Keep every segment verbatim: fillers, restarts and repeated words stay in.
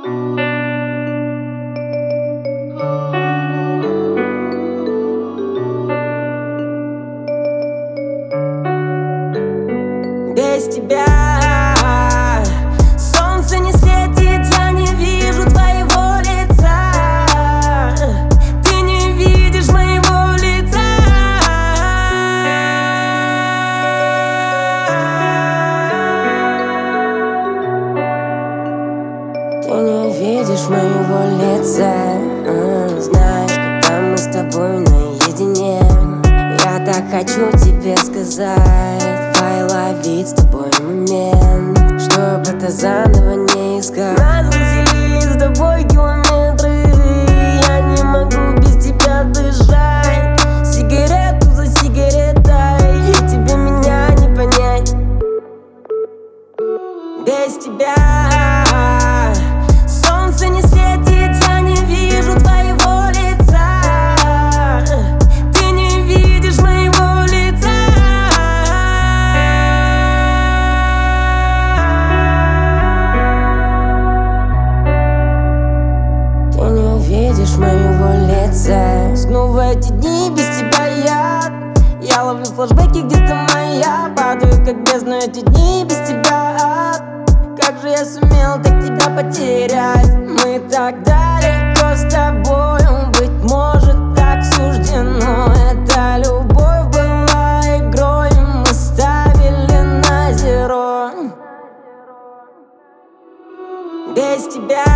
Без тебя солнце не светит, я не вижу твоего лица. Ты не видишь моего лица. Ты не видишь моего лица. Знаешь, когда мы с тобой наедине, я так хочу тебе сказать: ловить с тобой момент, чтоб это заново не искать. Нас разделили с тобой километры, я не могу без тебя дышать. Сигарету за сигаретой, и тебе меня не понять. Без тебя солнце не светит, я не вижу твоего лица. Ты не видишь моего лица. Видишь моего лица. Снова эти дни без тебя я Я ловлю флешбеки, где-то моя. Падаю как бездна эти дни без тебя. Как же я сумел так тебя потерять? Мы так далеко с тобою, быть может так суждено. Эта любовь была игрой, мы ставили на зеро. Без тебя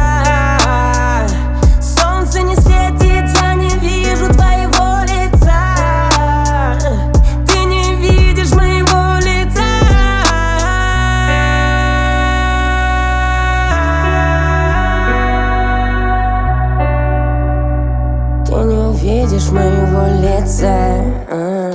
солнце не светит, я не вижу твоего лица. Ты не видишь моего лица. Ты не увидишь моего лица.